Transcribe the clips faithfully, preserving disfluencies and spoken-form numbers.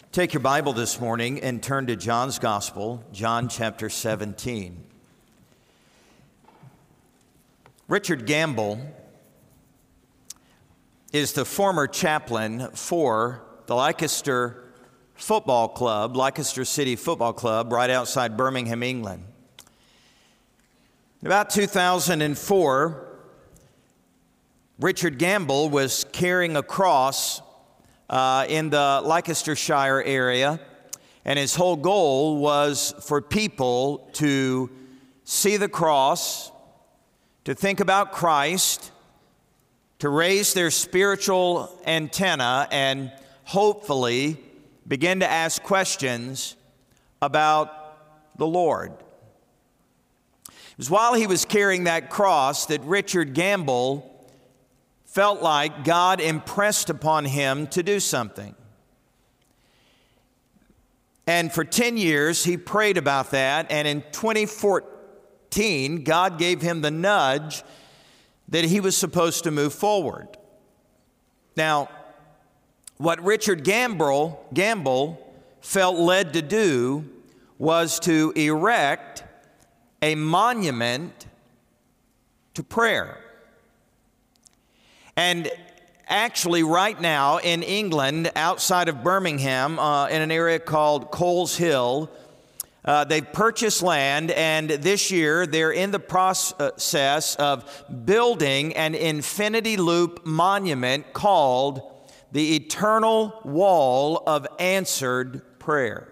Take your Bible this morning and turn to John's Gospel, John chapter seventeen. Richard Gamble is the former chaplain for the Leicester Football Club, Leicester City Football Club, right outside Birmingham, England. In about two thousand four, Richard Gamble was carrying a cross uh, in the Leicestershire area, and his whole goal was for people to see the cross, to think about Christ, to raise their spiritual antenna, and hopefully begin to ask questions about the Lord. It was while he was carrying that cross that Richard Gamble felt like God impressed upon him to do something. And for ten years, he prayed about that, and in twenty fourteen, God gave him the nudge that he was supposed to move forward. Now, what Richard Gamble, Gamble felt led to do was to erect a monument to prayer. And actually right now in England, outside of Birmingham, uh, in an area called Coles Hill, uh, they've purchased land, and this year they're in the process of building an infinity loop monument called the Eternal Wall of Answered Prayer.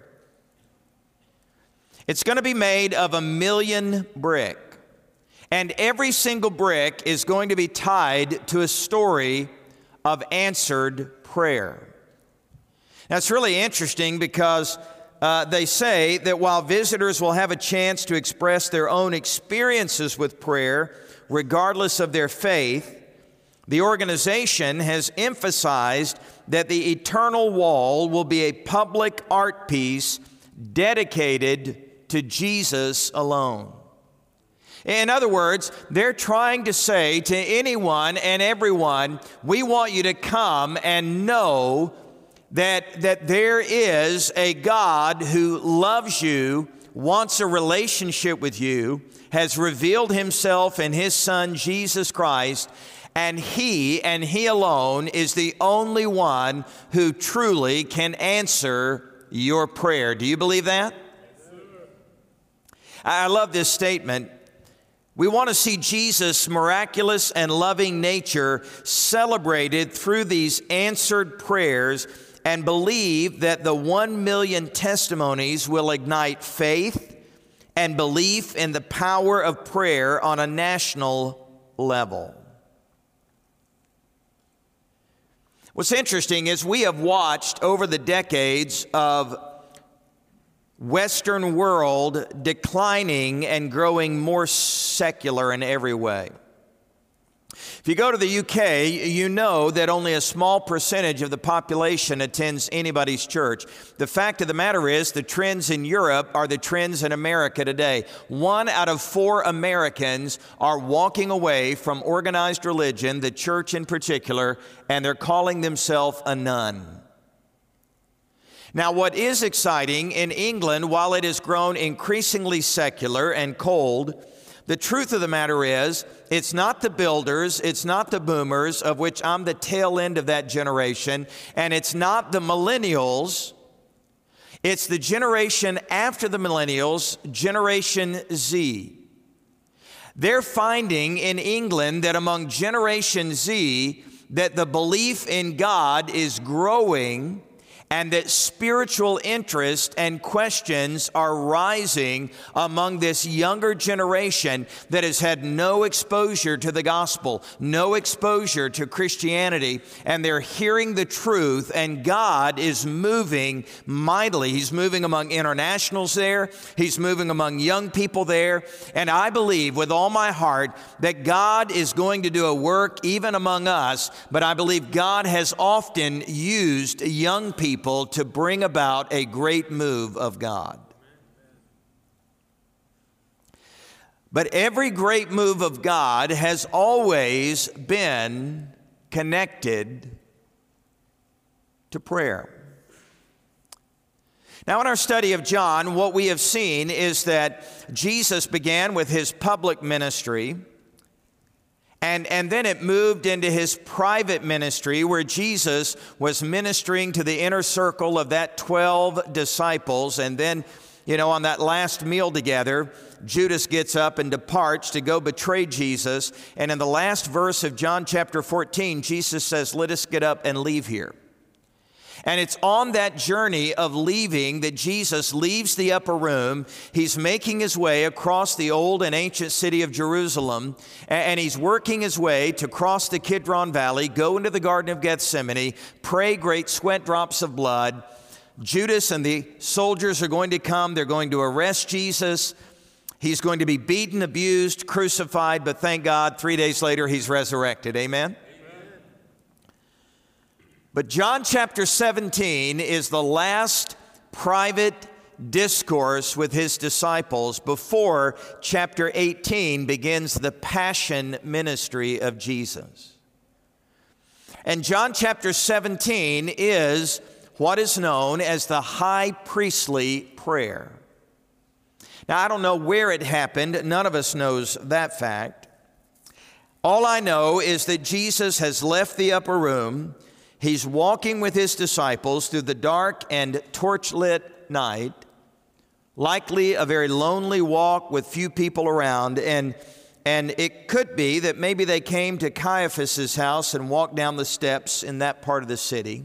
It's going to be made of a million brick. And every single brick is going to be tied to a story of answered prayer. Now, it's really interesting because uh, they say that while visitors will have a chance to express their own experiences with prayer, regardless of their faith, the organization has emphasized that the Eternal Wall will be a public art piece dedicated to Jesus alone. In other words, they're trying to say to anyone and everyone, we want you to come and know that, that there is a God who loves you, wants a relationship with you, has revealed himself in his Son, Jesus Christ, and he and he alone is the only one who truly can answer your prayer. Do you believe that? I love this statement. We want to see Jesus' miraculous and loving nature celebrated through these answered prayers and believe that the one million testimonies will ignite faith and belief in the power of prayer on a national level. What's interesting is we have watched over the decades of Western world declining and growing more secular in every way. If you go to the U K, you know that only a small percentage of the population attends anybody's church. The fact of the matter is, the trends in Europe are the trends in America today. One out of four Americans are walking away from organized religion, the church in particular, and they're calling themselves a nun. Now, what is exciting in England, while it has grown increasingly secular and cold, the truth of the matter is, it's not the builders, it's not the boomers, of which I'm the tail end of that generation, and it's not the millennials, it's the generation after the millennials, Generation Z. They're finding in England that among Generation Z, that the belief in God is growing, and that spiritual interest and questions are rising among this younger generation that has had no exposure to the gospel, no exposure to Christianity, and they're hearing the truth, and God is moving mightily. He's moving among internationals there. He's moving among young people there. And I believe with all my heart that God is going to do a work even among us, but I believe God has often used young people to bring about a great move of God. But every great move of God has always been connected to prayer. Now, in our study of John, what we have seen is that Jesus began with his public ministry, and, and then it moved into his private ministry, where Jesus was ministering to the inner circle of that twelve disciples. And then, you know, on that last meal together, Judas gets up and departs to go betray Jesus. And in the last verse of John chapter fourteen, Jesus says, "Let us get up and leave here." And it's on that journey of leaving that Jesus leaves the upper room. He's making his way across the old and ancient city of Jerusalem, and he's working his way to cross the Kidron Valley, go into the Garden of Gethsemane, pray great sweat drops of blood. Judas and the soldiers are going to come. They're going to arrest Jesus. He's going to be beaten, abused, crucified, but thank God, three days later, he's resurrected. Amen? But John chapter seventeen is the last private discourse with his disciples before chapter eighteen begins the passion ministry of Jesus. And John chapter seventeen is what is known as the high priestly prayer. Now, I don't know where it happened. None of us knows that fact. All I know is that Jesus has left the upper room. He's walking with his disciples through the dark and torch-lit night, likely a very lonely walk with few people around. And, and it could be that maybe they came to Caiaphas' house and walked down the steps in that part of the city.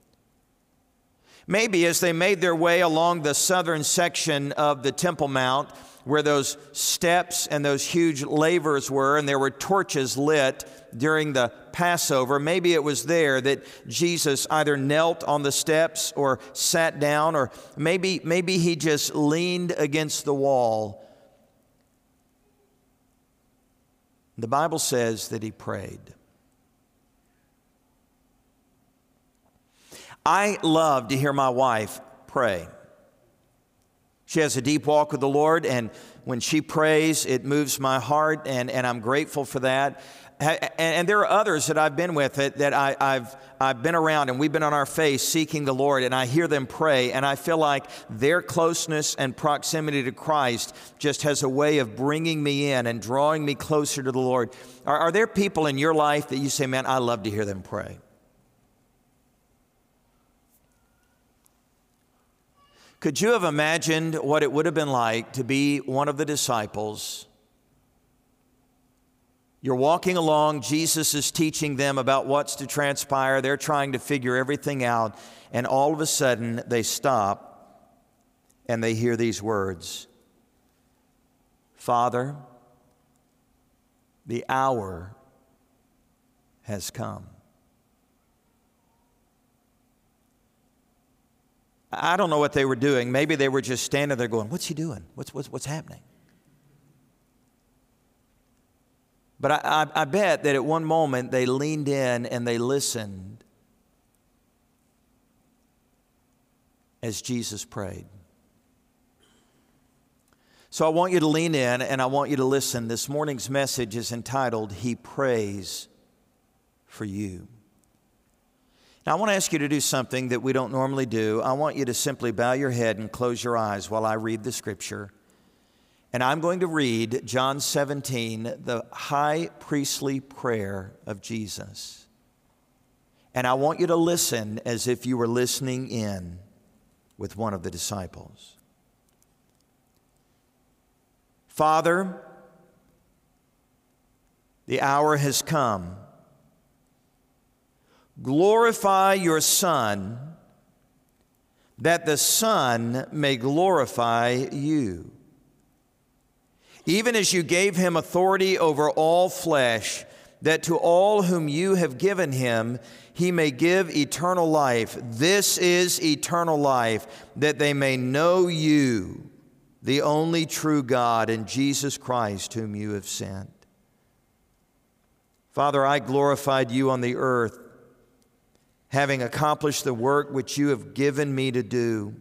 Maybe as they made their way along the southern section of the Temple Mount, where those steps and those huge lavers were, and there were torches lit during the Passover, maybe it was there that Jesus either knelt on the steps or sat down, or maybe, maybe he just leaned against the wall. The Bible says that he prayed. I love to hear my wife pray. She has a deep walk with the Lord, and when she prays, it moves my heart, and, and I'm grateful for that. And, and there are others that I've been with that, that I, I've, I've been around, and we've been on our face seeking the Lord, and I hear them pray, and I feel like their closeness and proximity to Christ just has a way of bringing me in and drawing me closer to the Lord. Are, are there people in your life that you say, man, I love to hear them pray? Could you have imagined what it would have been like to be one of the disciples? You're walking along, Jesus is teaching them about what's to transpire. They're trying to figure everything out, and all of a sudden they stop and they hear these words, "Father, the hour has come." I don't know what they were doing. Maybe they were just standing there going, what's he doing? What's, what's, what's happening? But I, I, I bet that at one moment they leaned in and they listened as Jesus prayed. So I want you to lean in and I want you to listen. This morning's message is entitled, "He Prays for You." Now, I want to ask you to do something that we don't normally do. I want you to simply bow your head and close your eyes while I read the scripture. And I'm going to read John seventeen, the high priestly prayer of Jesus. And I want you to listen as if you were listening in with one of the disciples. Father, the hour has come. Glorify your Son, that the Son may glorify you. Even as you gave him authority over all flesh, that to all whom you have given him, he may give eternal life. This is eternal life, that they may know you, the only true God, and Jesus Christ, whom you have sent. Father, I glorified you on the earth, having accomplished the work which you have given me to do.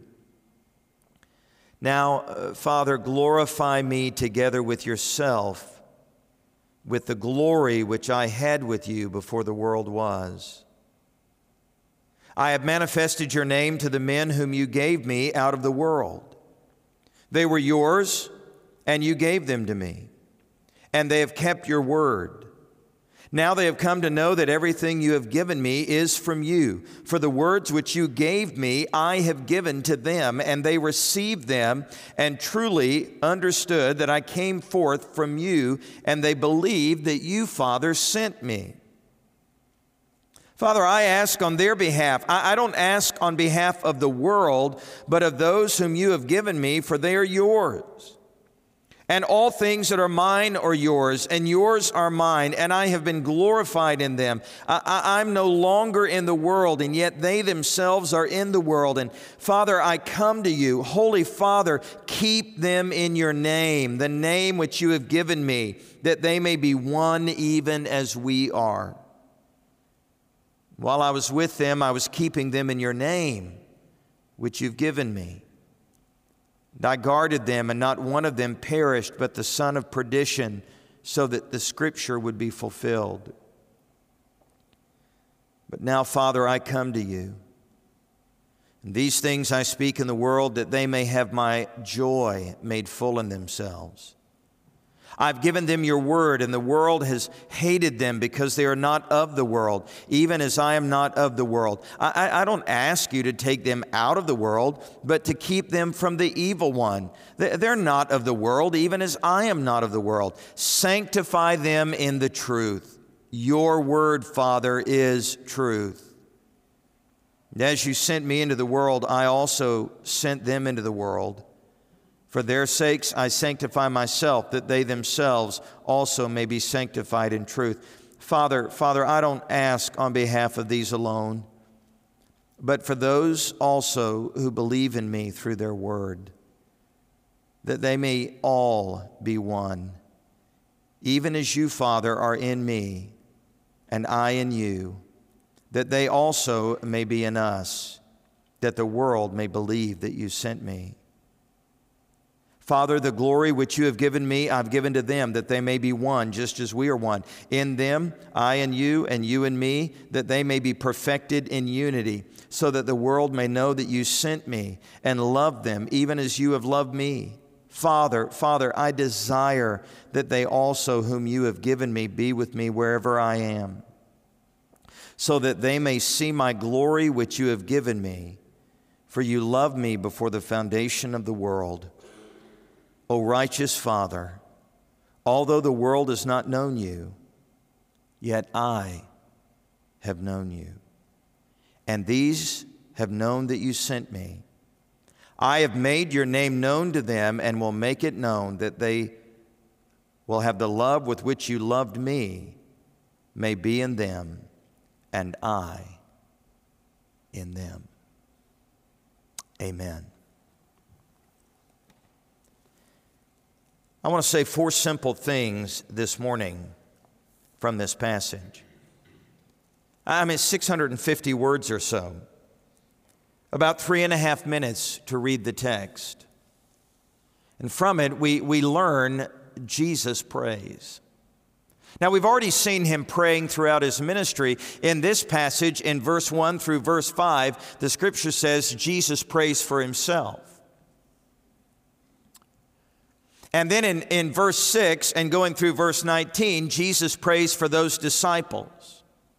Now, uh, Father, glorify me together with yourself, with the glory which I had with you before the world was. I have manifested your name to the men whom you gave me out of the world. They were yours, and you gave them to me, and they have kept your word. Now they have come to know that everything you have given me is from you. For the words which you gave me, I have given to them, and they received them and truly understood that I came forth from you, and they believed that you, Father, sent me. Father, I ask on their behalf. I, I don't ask on behalf of the world, but of those whom you have given me, for they are yours. And all things that are mine are yours, and yours are mine, and I have been glorified in them. I, I, I'm no longer in the world, and yet they themselves are in the world. And Father, I come to you. Holy Father, keep them in your name, the name which you have given me, that they may be one even as we are. While I was with them, I was keeping them in your name, which you've given me. And I guarded them, and not one of them perished, but the son of perdition, so that the scripture would be fulfilled. But now, Father, I come to you. And these things I speak in the world, that they may have my joy made full in themselves. I've given them your word, and the world has hated them because they are not of the world, even as I am not of the world. I, I don't ask you to take them out of the world, but to keep them from the evil one. They're not of the world, even as I am not of the world. Sanctify them in the truth. Your word, Father, is truth. And as you sent me into the world, I also sent them into the world. For their sakes I sanctify myself, that they themselves also may be sanctified in truth. Father, Father, I don't ask on behalf of these alone, but for those also who believe in me through their word, that they may all be one, even as you, Father, are in me, and I in you, that they also may be in us, that the world may believe that you sent me. Father, the glory which you have given me, I've given to them, that they may be one, just as we are one. In them, I and you, and you and me, that they may be perfected in unity, so that the world may know that you sent me and loved them, even as you have loved me. Father, Father, I desire that they also, whom you have given me, be with me wherever I am, so that they may see my glory which you have given me. For you loved me before the foundation of the world. O righteous Father, although the world has not known you, yet I have known you. And these have known that you sent me. I have made your name known to them, and will make it known, that they will have the love with which you loved me may be in them, and I in them. Amen. I want to say four simple things this morning from this passage. I mean, six hundred fifty words or so. About three and a half minutes to read the text. And from it, we, we learn Jesus prays. Now, we've already seen him praying throughout his ministry. In this passage, in verse one through verse five, the scripture says Jesus prays for himself. And then in, in verse six and going through verse nineteen, Jesus prays for those disciples.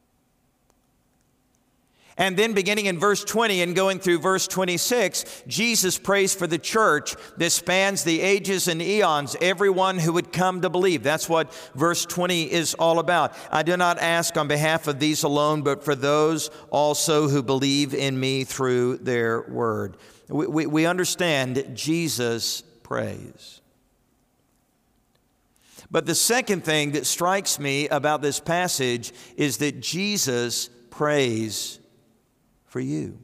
And then beginning in verse twenty and going through verse twenty-six, Jesus prays for the church that spans the ages and eons, everyone who would come to believe. That's what verse twenty is all about. I do not ask on behalf of these alone, but for those also who believe in me through their word. We, we, we understand Jesus prays. But the second thing that strikes me about this passage is that Jesus prays for you.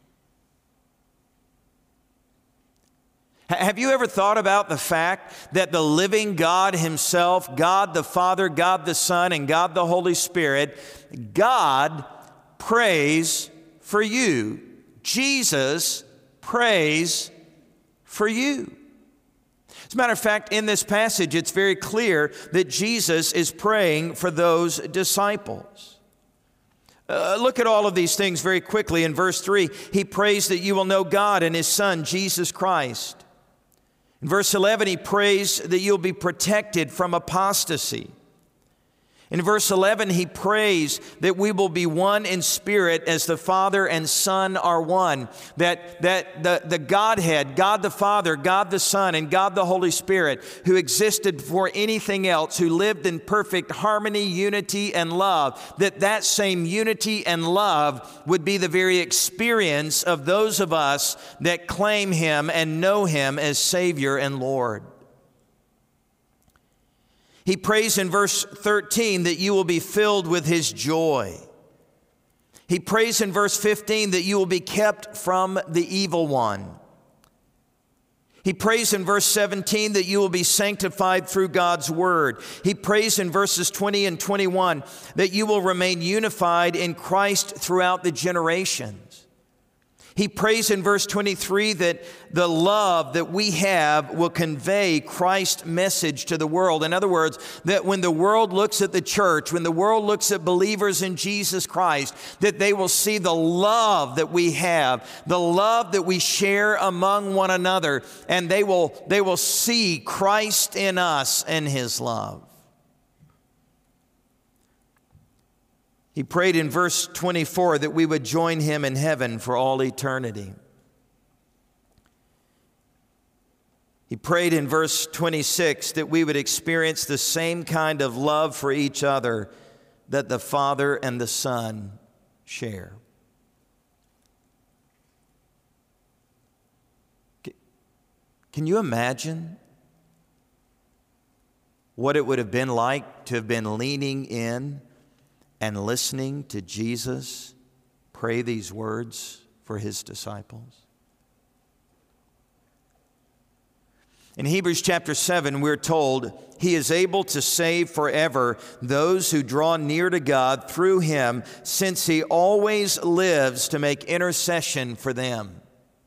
Have you ever thought about the fact that the living God himself, God the Father, God the Son, and God the Holy Spirit, God prays for you. Jesus prays for you. As a matter of fact, in this passage, it's very clear that Jesus is praying for those disciples. Uh, look at all of these things very quickly. In verse three, he prays that you will know God and his Son, Jesus Christ. In verse eleven, he prays that you'll be protected from apostasy. In verse eleven, he prays that we will be one in spirit as the Father and Son are one. That, that the, the Godhead, God the Father, God the Son, and God the Holy Spirit, who existed before anything else, who lived in perfect harmony, unity, and love, that that same unity and love would be the very experience of those of us that claim him and know him as Savior and Lord. He prays in verse thirteen that you will be filled with his joy. He prays in verse fifteen that you will be kept from the evil one. He prays in verse seventeen that you will be sanctified through God's word. He prays in verses twenty and twenty-one that you will remain unified in Christ throughout the generations. He prays in verse twenty-three that the love that we have will convey Christ's message to the world. In other words, that when the world looks at the church, when the world looks at believers in Jesus Christ, that they will see the love that we have, the love that we share among one another, and they will, they will see Christ in us and his love. He prayed in verse twenty-four that we would join him in heaven for all eternity. He prayed in verse twenty-six that we would experience the same kind of love for each other that the Father and the Son share. Can you imagine what it would have been like to have been leaning in and listening to Jesus pray these words for his disciples? In Hebrews chapter seven, we're told he is able to save forever those who draw near to God through him, since he always lives to make intercession for them.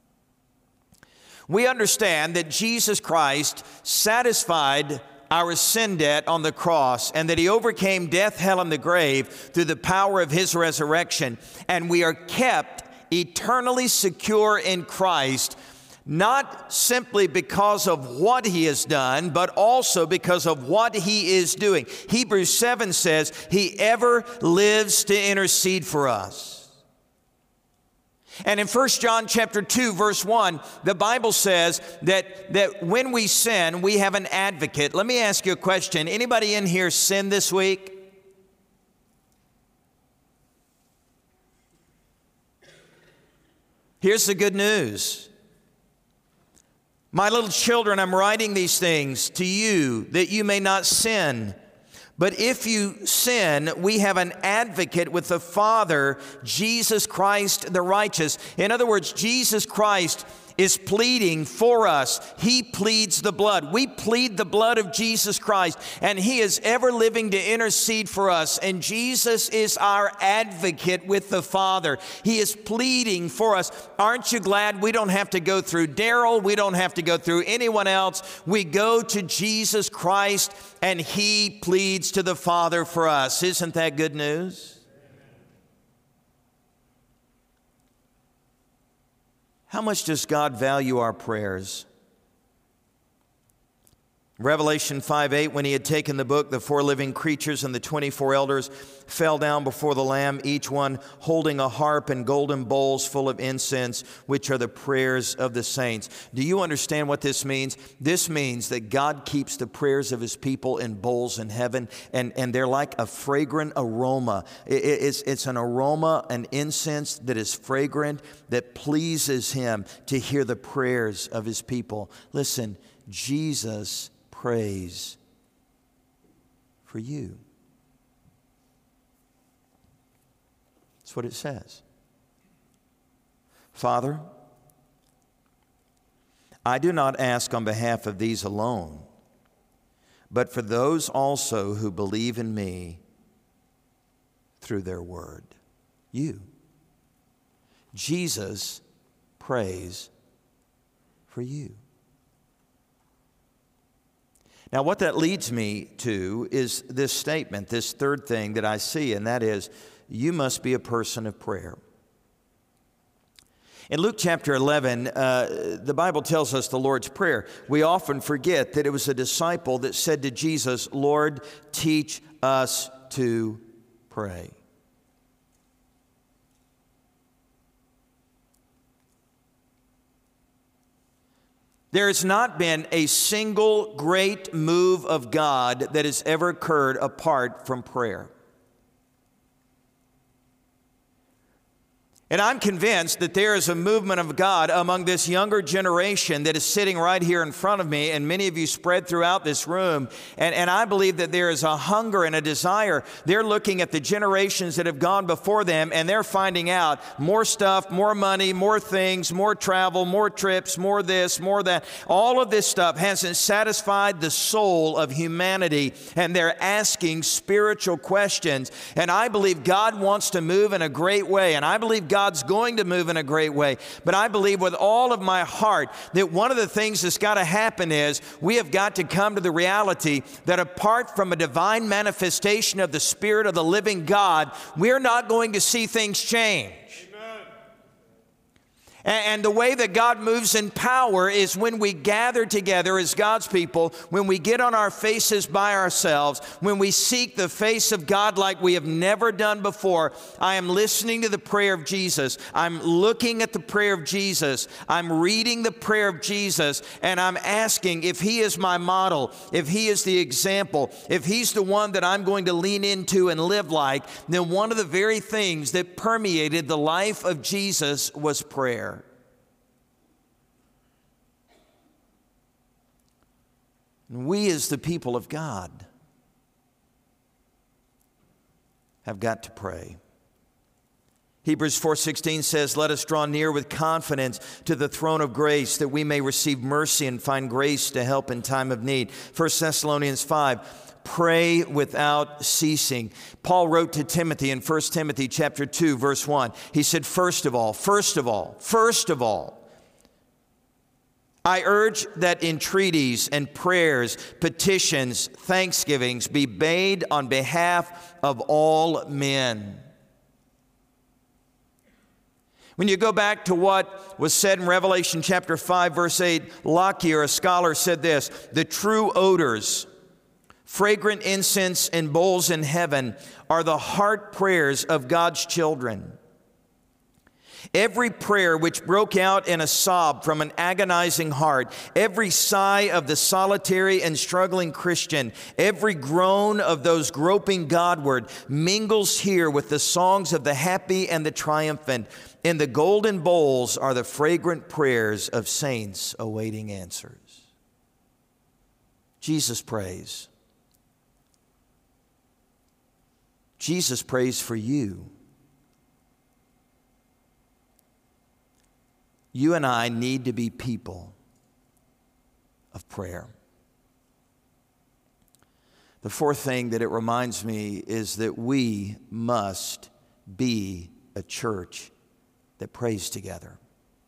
We understand that Jesus Christ satisfied our sin debt on the cross, and that he overcame death, hell, and the grave through the power of his resurrection. And we are kept eternally secure in Christ, not simply because of what he has done, but also because of what he is doing. Hebrews seven says he ever lives to intercede for us. And in First John chapter two, verse one, the Bible says that, that when we sin, we have an advocate. Let me ask you a question. Anybody in here sin this week? Here's the good news. My little children, I'm writing these things to you that you may not sin. But if you sin, we have an advocate with the Father, Jesus Christ the righteous. In other words, Jesus Christ is pleading for us. He pleads the blood. We plead the blood of Jesus Christ, and he is ever living to intercede for us. And Jesus is our advocate with the Father. He is pleading for us. Aren't you glad we don't have to go through Daryl? We don't have to go through anyone else. We go to Jesus Christ, and he pleads to the Father for us. Isn't that good news? How much does God value our prayers? Revelation five eight, when he had taken the book, the four living creatures and the twenty-four elders fell down before the Lamb, each one holding a harp and golden bowls full of incense, which are the prayers of the saints. Do you understand what this means? This means that God keeps the prayers of his people in bowls in heaven, and, and they're like a fragrant aroma. It, it's, it's an aroma, an incense that is fragrant, that pleases him to hear the prayers of his people. Listen, Jesus prays for you. That's what it says. Father, I do not ask on behalf of these alone, but for those also who believe in me through their word. You. Jesus prays for you. Now, what that leads me to is this statement, this third thing that I see, and that is you must be a person of prayer. In Luke chapter eleven, uh, the Bible tells us the Lord's Prayer. We often forget that it was a disciple that said to Jesus, Lord, teach us to pray. There has not been a single great move of God that has ever occurred apart from prayer. And I'm convinced that there is a movement of God among this younger generation that is sitting right here in front of me, and many of you spread throughout this room. And, and I believe that there is a hunger and a desire. They're looking at the generations that have gone before them, and they're finding out more stuff, more money, more things, more travel, more trips, more this, more that. All of this stuff hasn't satisfied the soul of humanity, and they're asking spiritual questions. And I believe God wants to move in a great way, and I believe God God's going to move in a great way. But I believe with all of my heart that one of the things that's got to happen is we have got to come to the reality that apart from a divine manifestation of the Spirit of the living God, we're not going to see things change. And the way that God moves in power is when we gather together as God's people, when we get on our faces by ourselves, when we seek the face of God like we have never done before. I am listening to the prayer of Jesus. I'm looking at the prayer of Jesus. I'm reading the prayer of Jesus, and I'm asking if He is my model, if He is the example, if He's the one that I'm going to lean into and live like, then one of the very things that permeated the life of Jesus was prayer. And we as the people of God have got to pray. Hebrews four sixteen says, let us draw near with confidence to the throne of grace that we may receive mercy and find grace to help in time of need. First Thessalonians five, pray without ceasing. Paul wrote to Timothy in First Timothy chapter two, verse one. He said, first of all, first of all, first of all, I urge that entreaties and prayers, petitions, thanksgivings be made on behalf of all men. When you go back to what was said in Revelation chapter five, verse eight, Lockyer, a scholar, said this, the true odors, fragrant incense and bowls in heaven are the heart prayers of God's children. Every prayer which broke out in a sob from an agonizing heart, every sigh of the solitary and struggling Christian, every groan of those groping Godward mingles here with the songs of the happy and the triumphant. In the golden bowls are the fragrant prayers of saints awaiting answers. Jesus prays. Jesus prays for you. You and I need to be people of prayer. The fourth thing that it reminds me is that we must be a church that prays together.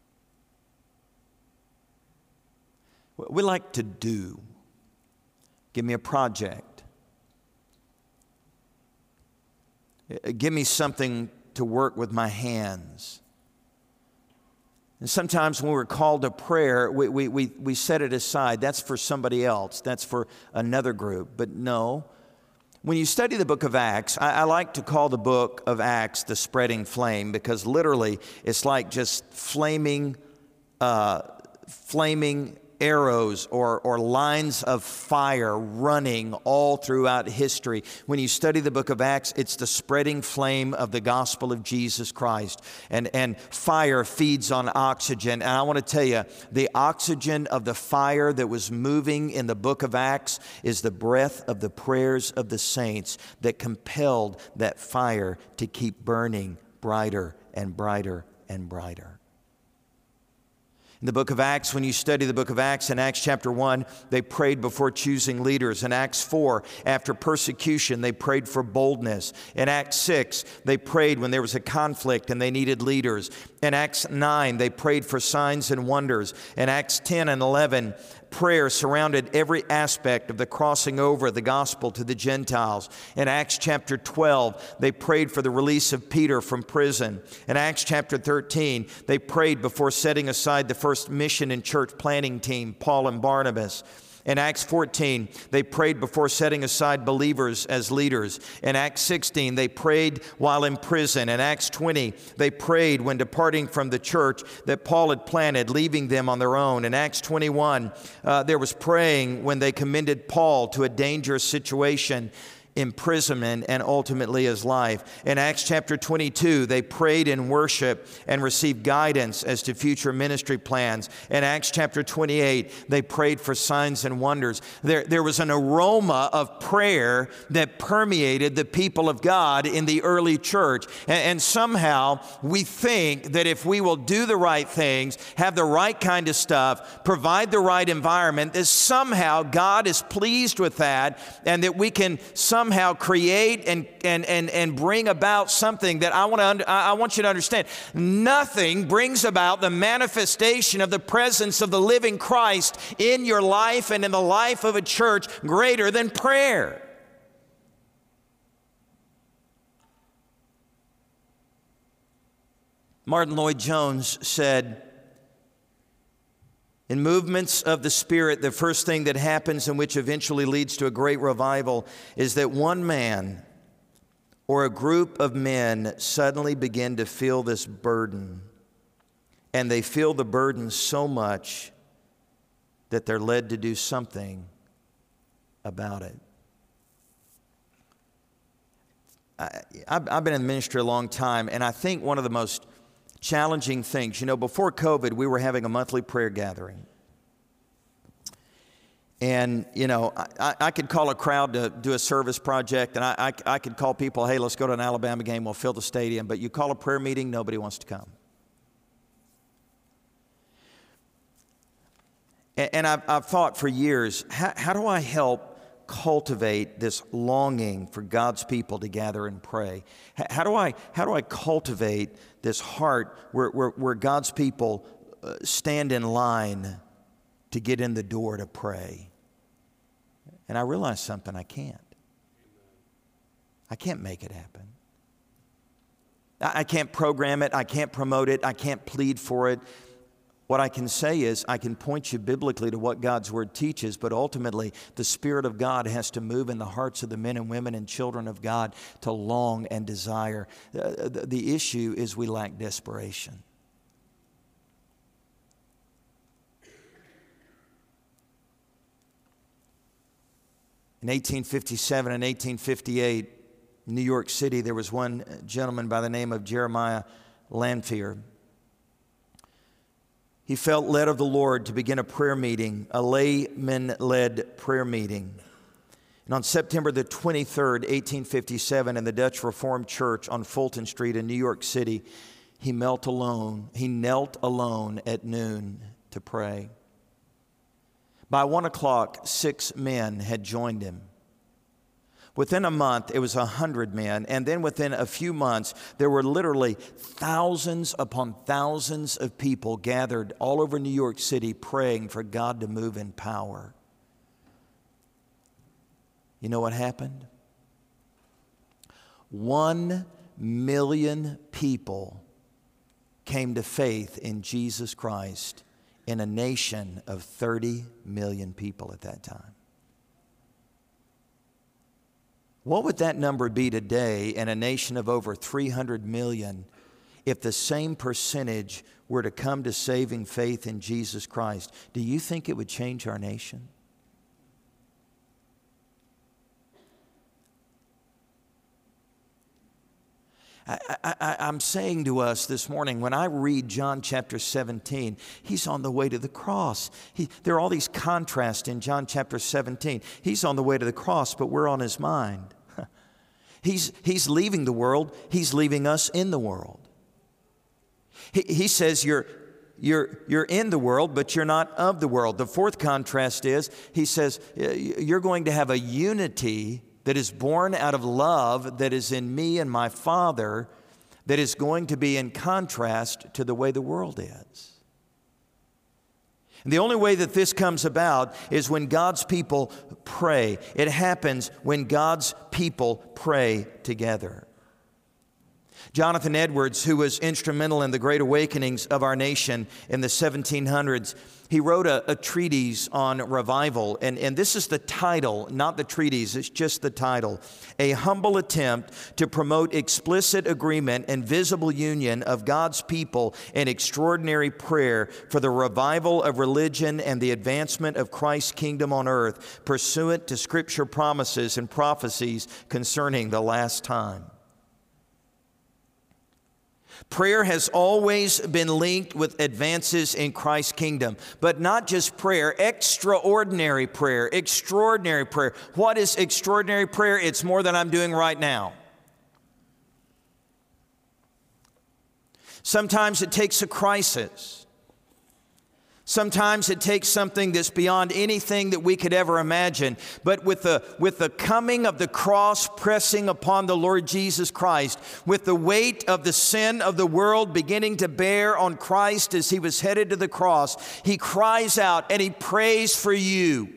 We like to do. Give me a project. Give me something to work with my hands. And sometimes when we're called to prayer, we, we, we, we set it aside. That's for somebody else. That's for another group. But no, when you study the book of Acts, I, I like to call the book of Acts the spreading flame because literally it's like just flaming, uh, flaming arrows or, or lines of fire running all throughout history. When you study the book of Acts, it's the spreading flame of the gospel of Jesus Christ. And, and fire feeds on oxygen. And I want to tell you, the oxygen of the fire that was moving in the book of Acts is the breath of the prayers of the saints that compelled that fire to keep burning brighter and brighter and brighter. In the book of Acts, when you study the book of Acts, in Acts chapter one, they prayed before choosing leaders. In Acts four, after persecution, they prayed for boldness. In Acts six, they prayed when there was a conflict and they needed leaders. In Acts nine, they prayed for signs and wonders. In Acts ten and eleven, prayer surrounded every aspect of the crossing over of the gospel to the Gentiles. In Acts chapter twelve, they prayed for the release of Peter from prison. In Acts chapter thirteen, they prayed before setting aside the first mission and church planting team, Paul and Barnabas. In Acts fourteen, they prayed before setting aside believers as leaders. In Acts sixteen, they prayed while in prison. In Acts twenty, they prayed when departing from the church that Paul had planted, leaving them on their own. In Acts twenty-one, uh, there was praying when they commended Paul to a dangerous situation, imprisonment, and ultimately his life. In Acts chapter twenty-two, they prayed in worship and received guidance as to future ministry plans. In Acts chapter twenty-eight, they prayed for signs and wonders. There, there was an aroma of prayer that permeated the people of God in the early church. And, and somehow we think that if we will do the right things, have the right kind of stuff, provide the right environment, that somehow God is pleased with that, and that we can somehow somehow create and, and, and, and bring about something that I want, to, I want you to understand. Nothing brings about the manifestation of the presence of the living Christ in your life and in the life of a church greater than prayer. Martin Lloyd-Jones said, in movements of the Spirit, the first thing that happens and which eventually leads to a great revival is that one man or a group of men suddenly begin to feel this burden. And they feel the burden so much that they're led to do something about it. I, I've been in the ministry a long time, and I think one of the most challenging things, you know, before COVID, we were having a monthly prayer gathering. And, you know, I, I could call a crowd to do a service project, and I, I, I could call people, hey, let's go to an Alabama game, we'll fill the stadium. But you call a prayer meeting, nobody wants to come. And, and I've, I've thought for years, how, how do I help cultivate this longing for God's people to gather and pray? How do I, how do I cultivate this heart where, where, where God's people uh, stand in line to get in the door to pray? And I realized something, I can't. I can't make it happen. I, I can't program it, I can't promote it, I can't plead for it. What I can say is I can point you biblically to what God's Word teaches, but ultimately the Spirit of God has to move in the hearts of the men and women and children of God to long and desire. Uh, the, the issue is we lack desperation. In eighteen fifty-seven and eighteen fifty-eight, in New York City, there was one gentleman by the name of Jeremiah Lanphier. He felt led of the Lord to begin a prayer meeting, a layman-led prayer meeting. And on September the twenty-third, eighteen fifty-seven, in the Dutch Reformed Church on Fulton Street in New York City, he knelt alone. He knelt alone at noon to pray. By one o'clock, six men had joined him. Within a month, it was a hundred men, and then within a few months, there were literally thousands upon thousands of people gathered all over New York City praying for God to move in power. You know what happened? One million people came to faith in Jesus Christ in a nation of thirty million people at that time. What would that number be today in a nation of over three hundred million if the same percentage were to come to saving faith in Jesus Christ? Do you think it would change our nation? I, I, I'm saying to us this morning, when I read John chapter seventeen, he's on the way to the cross. He, there are all these contrasts in John chapter seventeen. He's on the way to the cross, but we're on his mind. He's, he's leaving the world. He's leaving us in the world. He, he says you're, you're, you're in the world, but you're not of the world. The fourth contrast is, he says, you're going to have a unity that is born out of love that is in me and my Father, that is going to be in contrast to the way the world is. And the only way that this comes about is when God's people pray. It happens when God's people pray together. Jonathan Edwards, who was instrumental in the great awakenings of our nation in the seventeen hundreds, he wrote a, a treatise on revival. And, and this is the title, not the treatise, it's just the title. A humble attempt to promote explicit agreement and visible union of God's people in extraordinary prayer for the revival of religion and the advancement of Christ's kingdom on earth, pursuant to Scripture promises and prophecies concerning the last time. Prayer has always been linked with advances in Christ's kingdom, but not just prayer, extraordinary prayer, extraordinary prayer. What is extraordinary prayer? It's more than I'm doing right now. Sometimes it takes a crisis. Sometimes it takes something that's beyond anything that we could ever imagine. But with the, with the coming of the cross pressing upon the Lord Jesus Christ, with the weight of the sin of the world beginning to bear on Christ as he was headed to the cross, he cries out and he prays for you.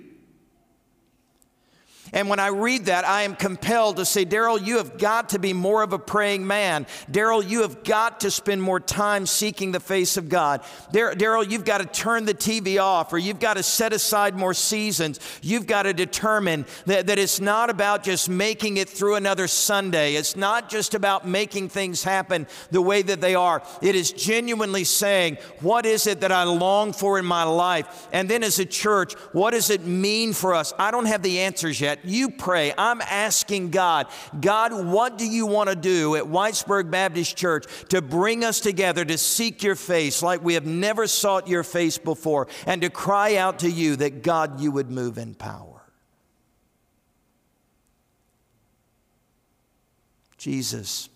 And when I read that, I am compelled to say, Daryl, you have got to be more of a praying man. Daryl, you have got to spend more time seeking the face of God. Daryl, you've got to turn the T V off, or you've got to set aside more seasons. You've got to determine that, that it's not about just making it through another Sunday. It's not just about making things happen the way that they are. It is genuinely saying, what is it that I long for in my life? And then as a church, what does it mean for us? I don't have the answers yet. You pray. I'm asking God, God, what do you want to do at Whitesburg Baptist Church to bring us together to seek your face like we have never sought your face before, and to cry out to you that, God, you would move in power. Jesus,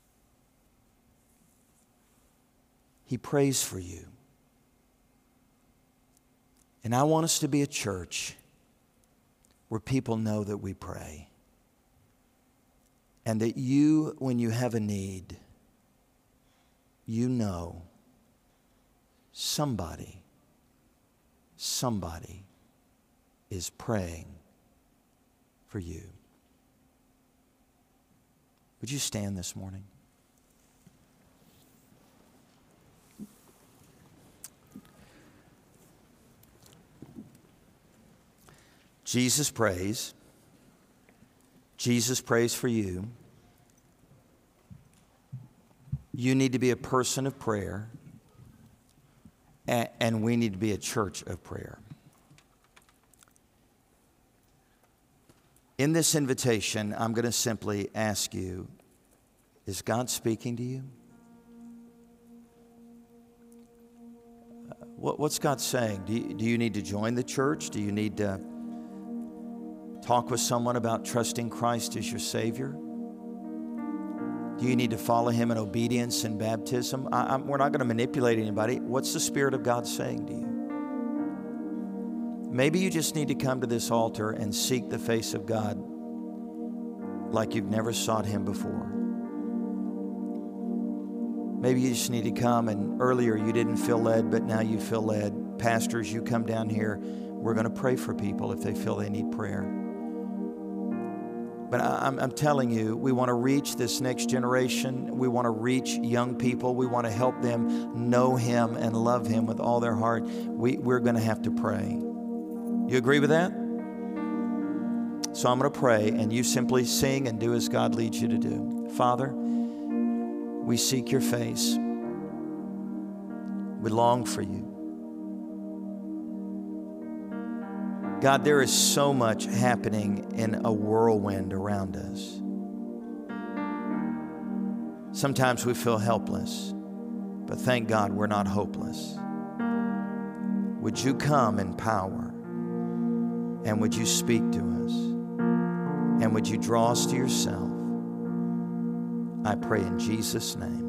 he prays for you. And I want us to be a church where people know that we pray. And that you, when you have a need, you know somebody, somebody is praying for you. Would you stand this morning? Jesus prays. Jesus prays for you. You need to be a person of prayer, and we need to be a church of prayer. In this invitation, I'm going to simply ask you, is God speaking to you? What's God saying? Do you, do you need to join the church? Do you need to talk with someone about trusting Christ as your Savior? Do you need to follow Him in obedience and baptism? I, I'm, we're not going to manipulate anybody. What's the Spirit of God saying to you? Maybe you just need to come to this altar and seek the face of God like you've never sought Him before. Maybe you just need to come, and earlier you didn't feel led, but now you feel led. Pastors, you come down here. We're going to pray for people if they feel they need prayer. But I'm, I'm telling you, we want to reach this next generation. We want to reach young people. We want to help them know Him and love Him with all their heart. We, we're going to have to pray. You agree with that? So I'm going to pray, and you simply sing and do as God leads you to do. Father, we seek your face. We long for you. God, there is so much happening in a whirlwind around us. Sometimes we feel helpless, but thank God we're not hopeless. Would you come in power, and would you speak to us, and would you draw us to yourself? I pray in Jesus' name.